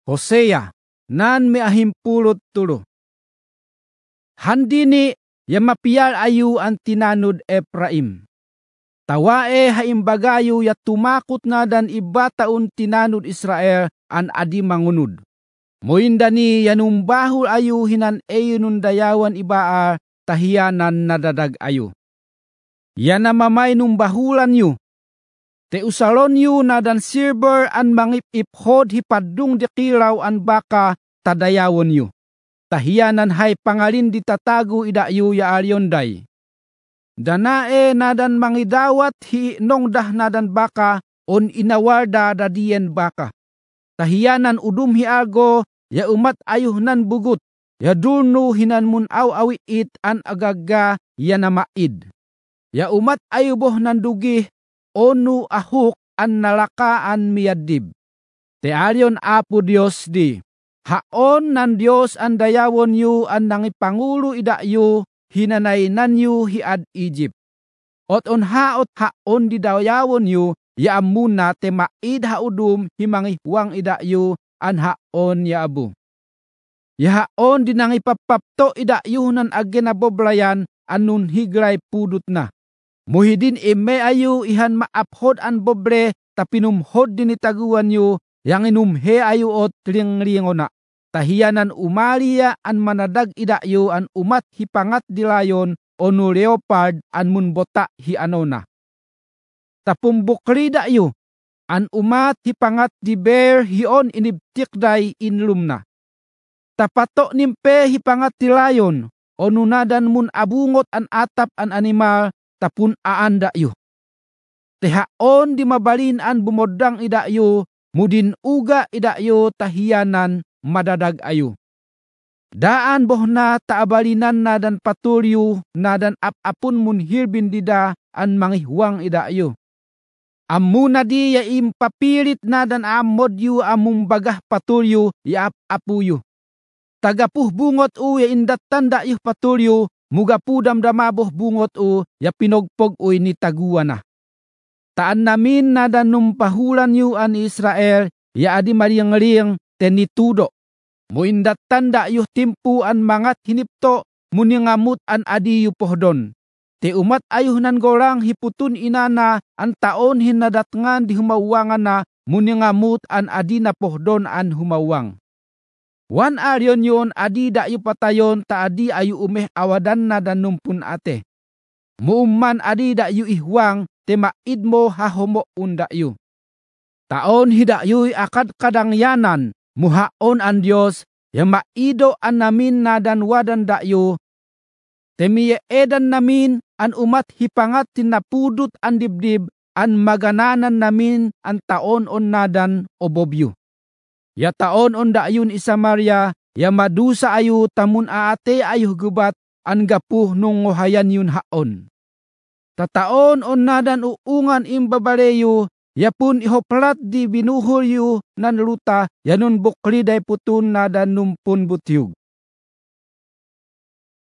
Hosea nan may 23. Handini ya mapiyal ayu ang tinanud Ephraim. Tawae haimbagayo ya tumakot na dan iba taon tinanud Israel an adi mangunod. Moindani yanumbahul ayu hinan eyunun dayawan ibaa tahiyanan nadadag ayu. Yan namamay numbahulan yu. Te usalon yu na dan silver an mangipiphod hipadung dikilaw an baka tadayawon yu. Tahiyanan hay pangalin ditatago idayu ya alyonday. Danae nadan mangidawat hi nongdah nadan baka on inawarda dadien baka. Tahiyanan udum hi algo ya umat ayuh nan bugut. Ya dulno hinan mun awiit an agaga ya namaid. Ya umat ayuboh nan dugih onu ahuk an nalakaan miyadib. Te alyon apo Dios di. Haon nan Dios ang dayawon yu ang nangipangulo idayu hinanay nan yu hiad Egypt. Ot on haot haon di dayawon yu ya amuna te maid haudum himangihuang idayu an haon ya abu. Ya haon di nangipapapto idayu nan agenaboblayan anun higlay pudut na. Muhidin ime ayu ihan maaphod an bobre tapinumhod din itaguan yu yang inumhe ayu ot ring-ringo na. Tahiyanan umalia an manadag idayo an umat hipangat dilayon onu leopard an munbota hi anona. Tapumbukli dayo an umat hipangat di bear hion inibtikday inlumna. Tapato nimpe hipangat dilayon onu nadan mun abungot an atap an animal tapun aan dayo. Tehaon di mabalin an bumodang idayo mudin uga idayo tahiyanan madadag ayu. Daan bohna taabalinan na dan patulyo na dan apapun mun hirbin dida an mangihuang idayo. Amuna di ya impapilit na dan amodyo amumbagah patulyo ya apuyo. Tagapuh bungot u ya indatan da yuh patulyo mugapudam damaboh bungot u ya pinogpog u ni taguana. Taan namin na dan numpahulan yu an Israel ya adi mariang-riang tenitudo. Muindat tanda yuh timpu an mangat hinipto muningamut an adi yu pohdon. Te umat ayuh nan gorang hiputun inana an taon hinadatngan di humawangan na muningamut an adi na pohdon an humawang. Wan aryon yun adi da yu patayon ta adi ayu umeh awadan na dan numpun ate. Muumman adi da yu ihwang te maid mo hahomo unda yu. Taon hida yu'y akad kadangyanan, muhaon an Diyos, yang maido an namin nadan wadan dayo. Temiye edan namin an umat hipangat tinapudut an dibdib, an magananan namin an taon on nadan obobyo. Ya taon on dayun isa Maria, ya madusa ayu tamun aate ayuh gubat, an gapuh nung ngohayan yun haon. Tataon on nadan uungan imbabaleyo, ya pun ihoplat di binuhol yu nan luta, yanun bukli day putun nadan numpun butyug.